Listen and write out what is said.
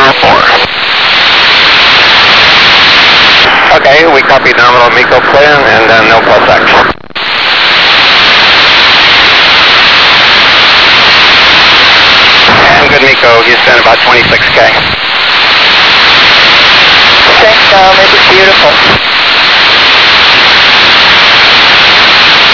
Okay, we copy nominal MECO clear and no plus X. And good MECO, Houston, about 26K. Thanks, Dom. It was beautiful.